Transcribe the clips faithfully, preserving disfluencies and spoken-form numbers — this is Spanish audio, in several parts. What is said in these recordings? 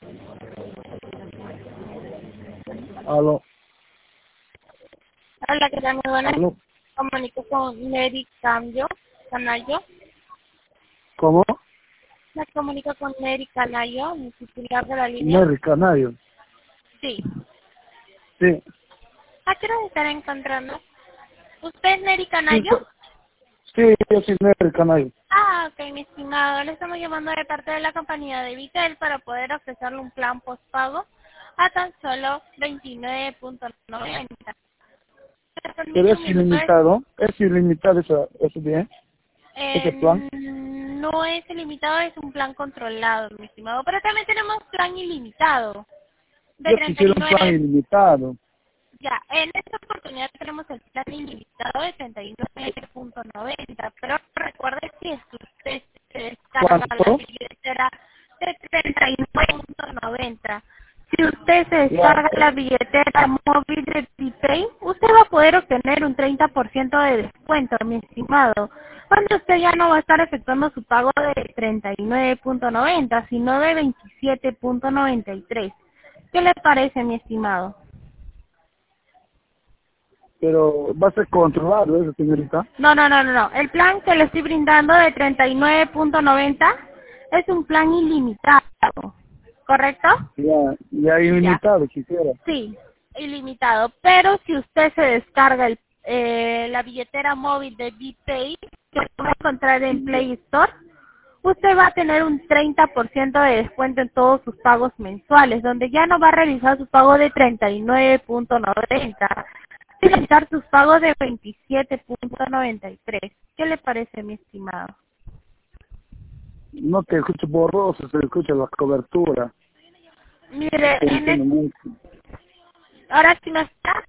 Aló. Hola, ¿qué tal? Muy buenas. Aló. Comunico con Neri Cambio, Canayo. ¿Cómo? Me comunico con Neri Canayo, mi titular de la línea. Neri Canayo. Sí. Sí. ¿A qué hora estará encontrando? ¿Usted es Neri Sí, Canayo? so- sí, yo soy Neri Canayo. Ah, ok, mi estimado. Le estamos llamando de parte de la compañía de Vitel para poder ofrecerle un plan postpago a tan solo veintinueve noventa. ¿Me Pero permite un es minuto? ilimitado. Es ilimitado esa, ese bien, ese plan. Eh, no es ilimitado, es un plan controlado, mi estimado. Pero también tenemos plan ilimitado de Yo treinta quisiera y un plan nueve. ilimitado. Ya, en esta oportunidad tenemos el plan ilimitado de treinta y nueve noventa. Pero recuerde que si usted se descarga la ¿Cuánto? billetera de treinta y nueve noventa. Si usted se Ya. descarga la billetera móvil de Pipay, usted va a poder obtener un treinta por ciento de descuento, mi estimado. Cuando usted ya no va a estar efectuando su pago de treinta y nueve noventa, sino de veintisiete noventa y tres. ¿Qué le parece, mi estimado? Pero va a ser controlado eso, señorita. No, no, no, no, no. El plan que le estoy brindando de treinta y nueve noventa es un plan ilimitado, ¿correcto? Ya, ya Ya. ilimitado quisiera. Sí, ilimitado. Pero si usted se descarga el, eh, la billetera móvil de BPay, que va a encontrar en Play Store, usted va a tener un treinta por ciento de descuento en todos sus pagos mensuales, donde ya no va a realizar su pago de treinta y nueve noventa, sino realizar sus pagos de veintisiete noventa y tres. ¿Qué le parece, mi estimado? No te escucho borroso, se escucha la cobertura. Mire, Te en entiendo es- mucho. ahora sí me está,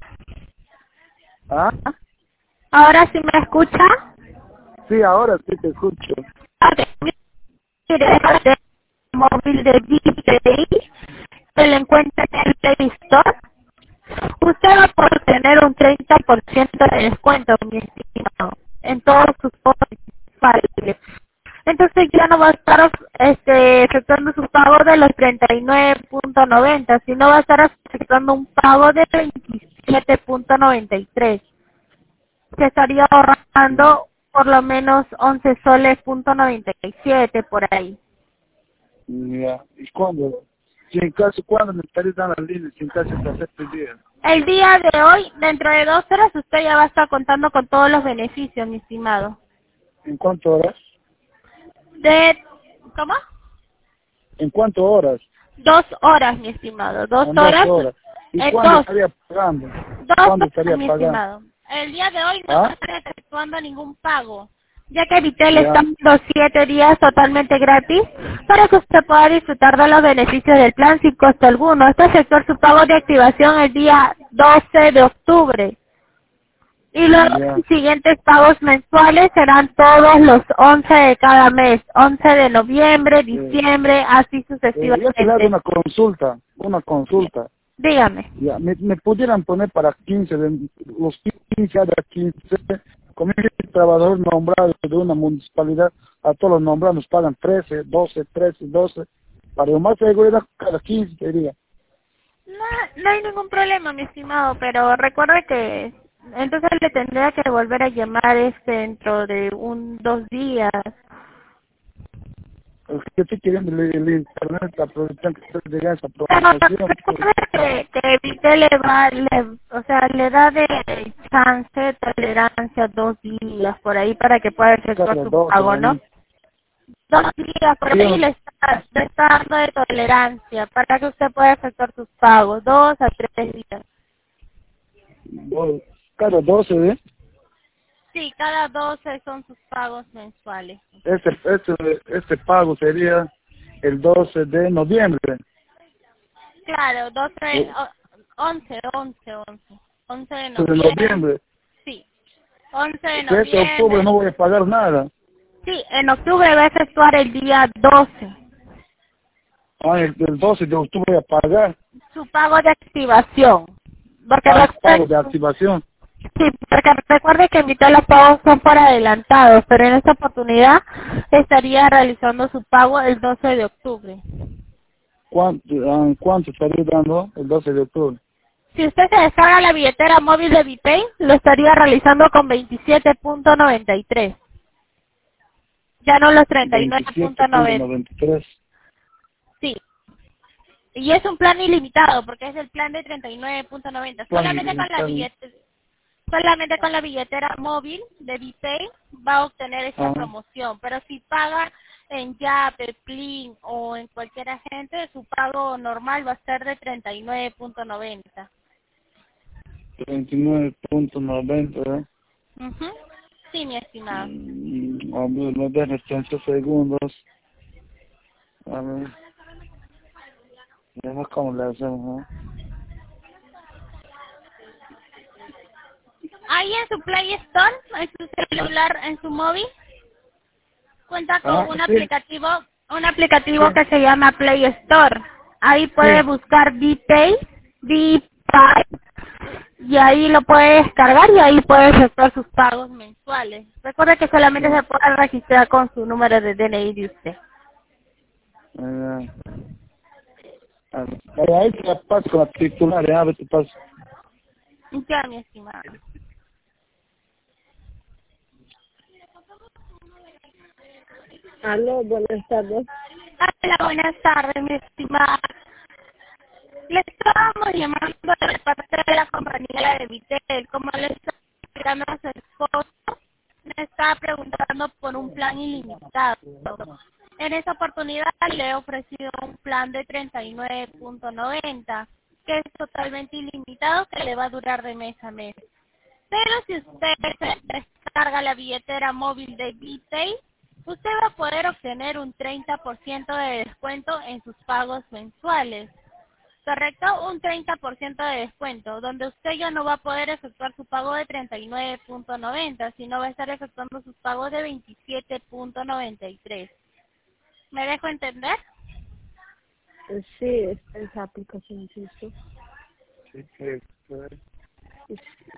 ¿Ah? ahora sí me escucha. Sí, ahora sí te escucho. Ok, mire, el móvil de BPay se le encuentra en el Play Store. Usted va a poder tener un treinta por ciento de descuento, mi estimado, en todos sus pagos mensuales. Entonces ya no va a estar este, efectuando su pago de los treinta y nueve noventa, sino va a estar efectuando un pago de veintisiete noventa y tres. Se estaría ahorrando por lo menos once soles punto noventa y siete por ahí. Ya. ¿Y cuándo? Si en caso, ¿cuándo me estaría dando la línea? Si en caso te acepto el día. El día de hoy, dentro de dos horas, usted ya va a estar contando con todos los beneficios, mi estimado. ¿En cuánto horas? De, ¿cómo? ¿En cuánto horas? Dos horas, mi estimado. Dos En dos horas, horas. ¿Y en cuándo dos, estaría pagando? dos ¿Cuándo horas, estaría mi pagando? estimado. El día de hoy no va a ¿Ah? estar efectuando ningún pago, ya que Vitel está Ya. dando siete días totalmente gratis para que usted pueda disfrutar de los beneficios del plan sin costo alguno. Este efectuar su pago de activación el día doce de octubre. Y los Ya. siguientes pagos mensuales serán todos los once de cada mes, once de noviembre, Eh, diciembre, así eh, yo te hago sucesivamente. una consulta. Una consulta. Dígame. Ya. ¿Me, me pudieran poner para quince de los quince a quince? Como el trabajador nombrado de una municipalidad, a todos los nombrados nos pagan trece, doce, trece, doce. Para más seguridad, cada quince sería. No, no hay ningún problema, mi estimado, pero recuerde que entonces le tendría que volver a llamar este dentro de un dos días. Es que yo estoy queriendo el, el internet, aprovechar que estoy llegando a esa Pero promoción. Pues, recuerde que, que Vite le va, le, o sea, le da de chance, tolerancia dos días por ahí para que pueda efectuar cada su doce, pago, ¿no? ¿no? Dos días por Sí, ahí le está, le está dando de tolerancia para que usted pueda efectuar sus pagos, dos a tres días. no, cada doce, ¿eh? Sí, cada doce son sus pagos mensuales. Este, este, este pago sería el doce de noviembre. Claro, doce, O- o- once, once, once, once de de noviembre, noviembre. sí, once de Que este octubre noviembre, no voy a pagar nada. sí, en octubre va a efectuar el día doce Ah, el, el doce de octubre voy a pagar. su pago de activación. Porque Ah, pago recuerde, de activación. sí, porque recuerde que en mitad los pagos son por adelantados, pero en esta oportunidad estaría realizando su pago el doce de octubre. ¿cuánto, ah, ¿cuánto estaría dando el doce de octubre? Si usted se descarga la billetera móvil de VPay, lo estaría realizando con veintisiete punto noventa y tres. Ya no los treinta y nueve punto noventa. veintisiete punto noventa y tres. Sí. Y es un plan ilimitado, porque es el plan de treinta y nueve punto noventa. Solamente con la billetera, solamente con la billetera móvil de VPay va a obtener esa Ah. promoción. Pero si paga en Yape, Plin o en cualquier agente, su pago normal va a ser de treinta y nueve punto noventa. treinta y nueve punto noventa, ¿eh? Uh-huh. Sí, mi estimado. Mm, a ver, me dejas treinta segundos. A ver. Ya cómo le hacemos, ¿no? Ahí en su Play Store, en su celular, en su móvil, cuenta con Ah, un sí. aplicativo, un aplicativo Sí. que se llama Play Store. Ahí puede Sí. buscar VPay, VPay, y ahí lo puede descargar y ahí puede efectuar sus pagos mensuales. Recuerde que solamente Sí. se puede registrar con su número de D N I de usted. Ah, a ver, ahí te la paso con la titular, ya, a ver, te paso. Ya, mi estimado. Aló, buenas tardes. Hola, buenas tardes, mi estimada. Le estábamos llamando de parte de la compañía de Vitel. Como le estaba explicando a su esposo, me estaba preguntando por un plan ilimitado. En esa oportunidad le he ofrecido un plan de treinta y nueve punto noventa, que es totalmente ilimitado, que le va a durar de mes a mes. Pero si usted descarga la billetera móvil de Vitel, usted va a poder obtener un treinta por ciento de descuento en sus pagos mensuales. Correcto, un treinta por ciento de descuento, donde usted ya no va a poder efectuar su pago de treinta y nueve punto noventa, sino va a estar efectuando sus pagos de veintisiete punto noventa y tres. ¿Me dejo entender? Eh, Sí, es- esa aplicación existe. Sí, sí, sí.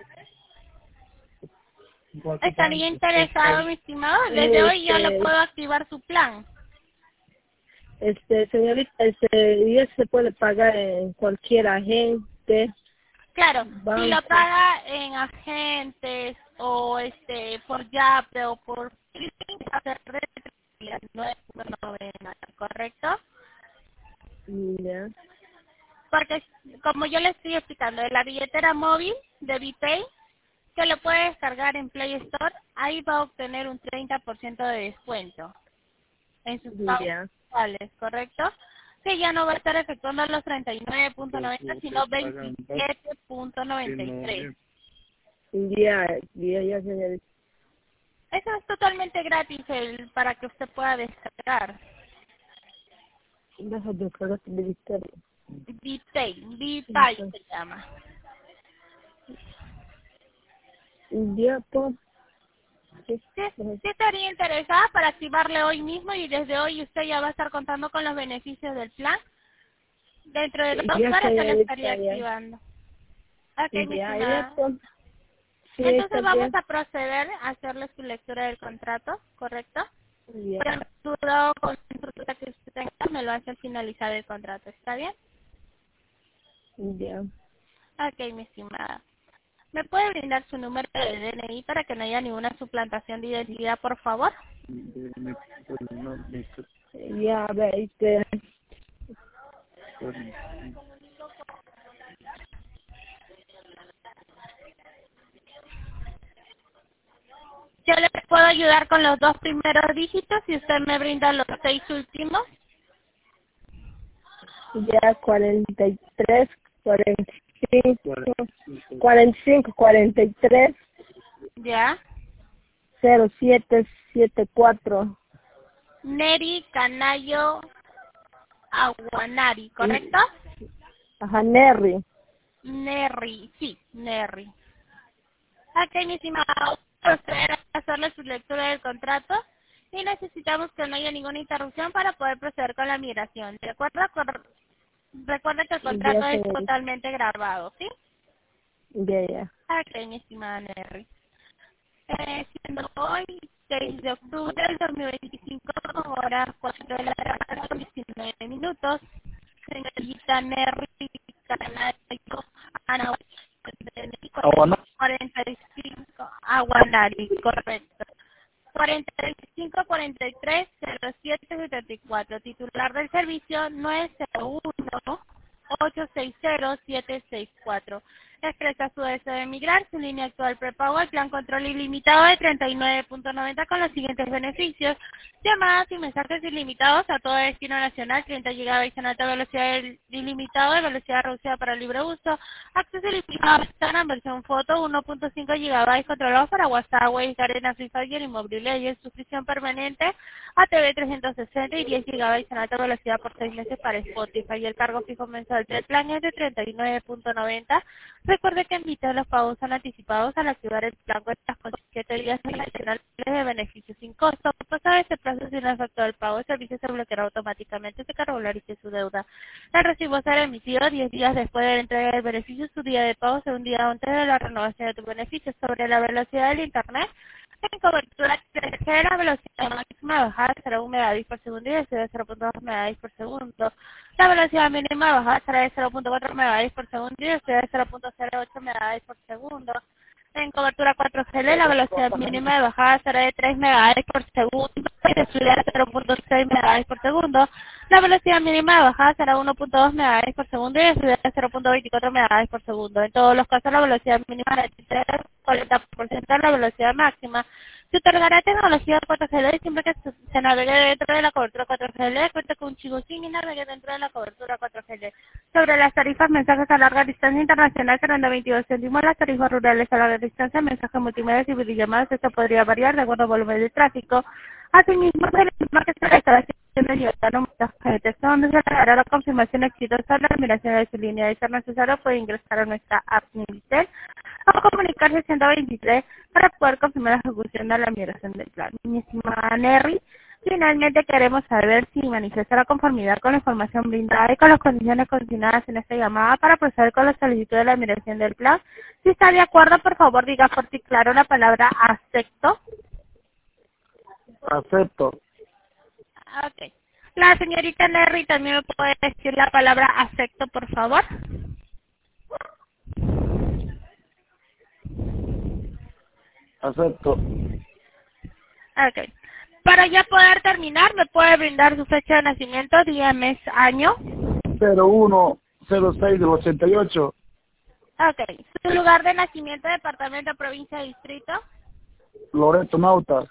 ¿Estaría interesado, mi estimado? Desde hoy ya lo Este, puedo activar su plan. este, señorita, este, y eso se puede pagar en cualquier agente, Claro, si lo banco. paga en agentes o este por Yape o por va a ser de nueve punto noventa, ¿correcto? Ya, Porque como yo le estoy explicando, de la billetera móvil de VPay, que lo puede descargar en Play Store, ahí va a obtener un treinta por ciento de descuento en sus pagos ya, mensuales, ¿correcto? Que ya no va a estar efectuando los treinta y nueve punto noventa, sino veintisiete punto noventa y tres. ya, ya, ya, señorita. Eso es totalmente gratis el, para que usted pueda descargar. Deja de cargar tu billetera. VPay, VPay se llama. Ya, pues, sí, Sí, ajá. sí estaría interesada para activarle hoy mismo y desde hoy usted ya va a estar contando con los beneficios del plan. Dentro de dos Ya, horas se lo estaría señorita, ya, activando. Ok, mi ya, ya, estimada. pues, sí, está Entonces vamos bien, a proceder a hacerle su lectura del contrato, ¿correcto? ya, Pero todo con su duda que usted tenga me lo hace al finalizar el contrato, ¿está bien? ya. Ok, mi estimada. ¿Me puede brindar su número de D N I para que no haya ninguna suplantación de identidad, por favor? Ya, veinte. Yo le puedo ayudar con los dos primeros dígitos si usted me brinda los seis últimos. Ya, cuarenta y tres, cuarenta y cinco, cuarenta y cinco, cuarenta y tres, ¿Ya? cero siete siete cuatro. Neri Canayo Aguanari, ¿correcto? Ajá, Nerry. Nerry, sí, Nerry. Ok, mi estimado, proceder a hacerle su lectura del contrato y necesitamos que no haya ninguna interrupción para poder proceder con la migración. ¿De acuerdo? Cor- Recuerda que el contrato Ya, es señorita. totalmente grabado, ¿sí? Ya, ya. Ok, mi estimada Nerry. Eh, siendo hoy, seis de octubre del dos mil veinticinco, horas cuatro de la tarde con diecinueve minutos, señorita Nerry Canario, Ana, Aguana. cuarenta y cinco, Aguanari, correcto. cuarenta y cinco cuarenta y tres cero siete setenta y cuatro, titular del servicio nueve cero uno ocho seis cero siete seis cuatro. Expresa su deseo de emigrar, su línea actual prepago al plan control ilimitado de treinta y nueve punto noventa con los siguientes beneficios: llamadas y mensajes ilimitados a todo destino nacional, treinta gigabytes en alta velocidad ilimitado de velocidad reducida para libre uso, acceso ilimitado a Instagram versión foto, uno punto cinco gigabytes controlados para WhatsApp, Waze, Arena, Free Fire y Mobile Legends, suscripción permanente a T V trescientos sesenta y diez gigabytes en alta velocidad por seis meses para Spotify, y el cargo fijo mensual del plan es de treinta y nueve punto noventa. Recuerde que en mitad de los pagos son anticipados al activar el plan cuentas con siete días adicionales de beneficios sin costo. Pasado este plazo sin efecto del pago, el servicio se bloqueará automáticamente hasta que regularice su deuda. El recibo será emitido diez días después de la entrega del beneficio. Su día de pago será un día antes de la renovación de tu beneficio. Sobre la velocidad del Internet, en cobertura tres G, la velocidad máxima de bajada será un megabit por segundo y de cero punto dos megabits por segundo. La velocidad mínima de bajada será de cero punto cuatro megabits por segundo y de cero punto cero ocho megabits por segundo. En cobertura cuatro G L, la velocidad mínima de bajada será de tres megabits por segundo y de subida de cero punto seis megabits por segundo. La velocidad mínima de bajada será uno punto dos megabits por segundo y de subida de cero punto veinticuatro megabits por segundo. En todos los casos, la velocidad mínima de cuarenta por ciento de la velocidad máxima. Se otorgará tecnología cuatro G L siempre que se navegue dentro de la cobertura cuatro G L, cuente con un chigusín y navegue dentro de la cobertura cuatro G L. Sobre las tarifas mensajes a larga distancia internacional serán de veintidós céntimos, las tarifas rurales a larga distancia, mensajes multimedia y videollamadas, esto podría variar de acuerdo al volumen de tráfico. Asimismo, se le informa que se estará haciendo llegar un mensaje de texto donde se le dará la confirmación exitosa de la admiración de su línea. De ser necesario, puede ingresar a nuestra app Minitel o comunicarse ciento veintitrés para poder confirmar la ejecución de la migración del plan. Mi estimada Nerry, finalmente queremos saber si manifiesta la conformidad con la información brindada y con las condiciones consignadas en esta llamada para proceder con la solicitud de la migración del plan. Si está de acuerdo, por favor, diga fuerte y claro la palabra acepto. Acepto. Ok. La señorita Nerry también me puede decir la palabra acepto, por favor. Acepto. Ok. Para ya poder terminar, ¿me puede brindar su fecha de nacimiento, día, mes, año? cero uno cero seis del ochenta y ocho. Ok. ¿Su lugar de nacimiento, departamento, provincia, distrito? Loreto Nauta.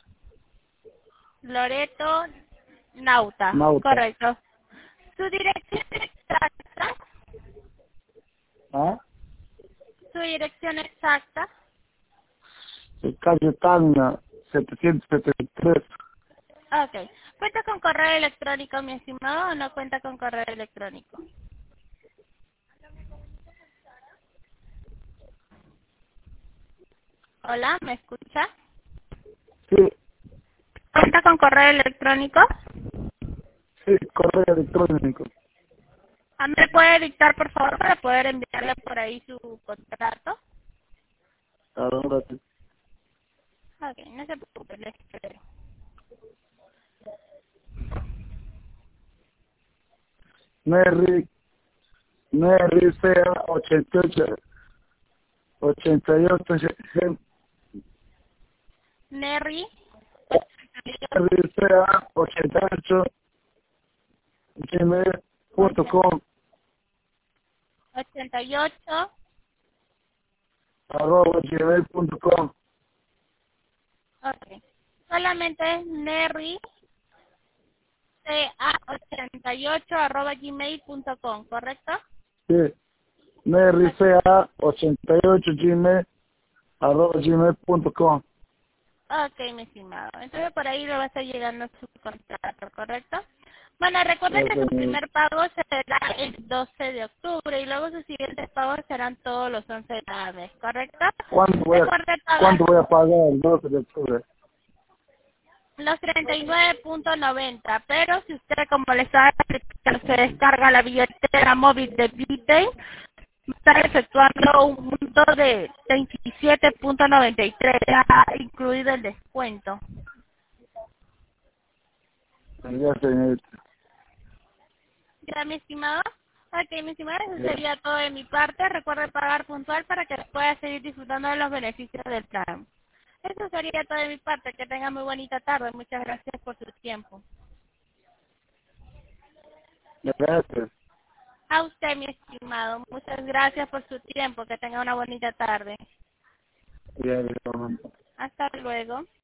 Loreto Nauta. Nauta. Correcto. ¿Su dirección exacta? ¿Ah? ¿Su dirección exacta? De calle Tacna, setecientos setenta y tres. Ok. ¿Cuenta con correo electrónico, mi estimado, o no cuenta con correo electrónico? Hola, ¿me escucha? Sí, ¿Cuenta con correo electrónico? sí, correo electrónico. Ah, ¿me puede dictar, por favor, para poder enviarle por ahí su contrato? Ahora sí. Ok, no se preocupe, le espero. Nerry, Nerry sea ochenta y ocho, ochenta y ocho, Nerry, Nerry sea ochenta y ocho, gmail punto com, ochenta y ocho, arroba gmail punto com. ok. Solamente Nerry, C A ochenta y ocho arroba gmail punto com, ¿correcto? Sí, Nerry sea ochenta y ocho, gmail, arroba gmail punto com. Ok, mi estimado. Entonces por ahí le va a estar llegando su contrato, ¿correcto? Bueno, recuerden que su primer pago será el doce de octubre y luego sus siguientes pagos serán todos los once de cada mes, ¿correcto? ¿Cuánto voy a, Recuerde pagar ¿cuánto voy a pagar el doce de octubre? los treinta y nueve punto noventa, pero si usted, como le estaba explicando, se descarga la billetera móvil de Bitel, está efectuando un monto de veintisiete punto noventa y tres, ya incluido el descuento. Ya, señorita. ¿Ya, mi estimado? Ok, mi estimada, eso sería todo de mi parte. Recuerde pagar puntual para que pueda seguir disfrutando de los beneficios del plan. Eso sería todo de mi parte. Que tenga muy bonita tarde. Muchas gracias por su tiempo. Gracias. A usted, mi estimado. Muchas gracias por su tiempo. Que tenga una bonita tarde. Ya, ya, ya. Hasta luego.